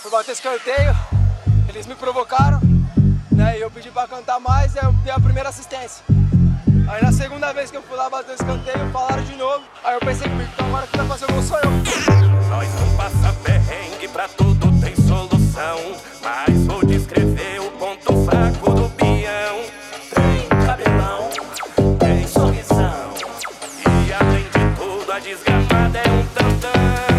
fui bater escanteio, eles me provocaram, né? E eu pedi pra cantar mais, aí eu dei a primeira assistência. Aí na segunda vez que eu fui lá bater o escanteio, falaram de novo. Aí eu pensei comigo, então agora quem vai fazer o gol sou eu. Nós não passa perrengue, pra tudo tem solução. Mas vou descrever o ponto fraco do peão. Tem cabelão, tem sorrisão. E além de tudo, a desgramada é um tantão.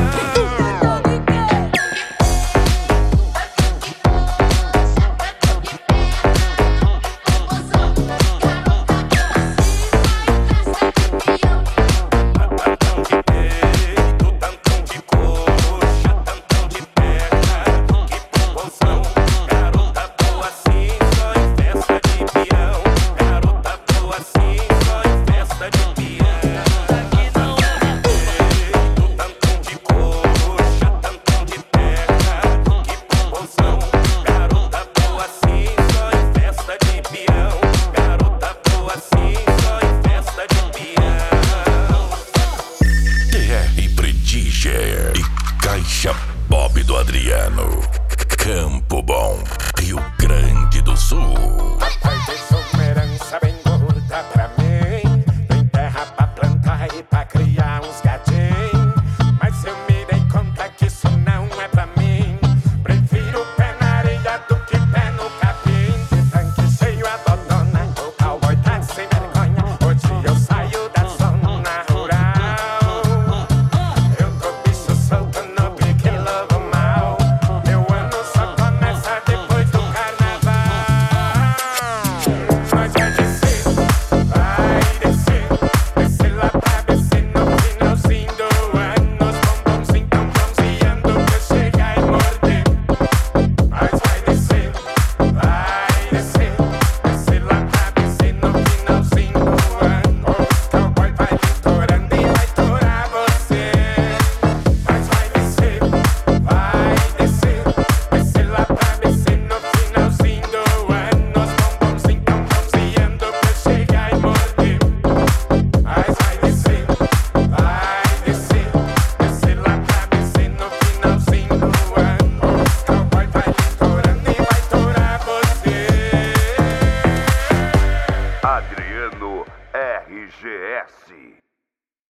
E Caixa Bob do Adriano, Campo Bom, Rio Grande do Sul.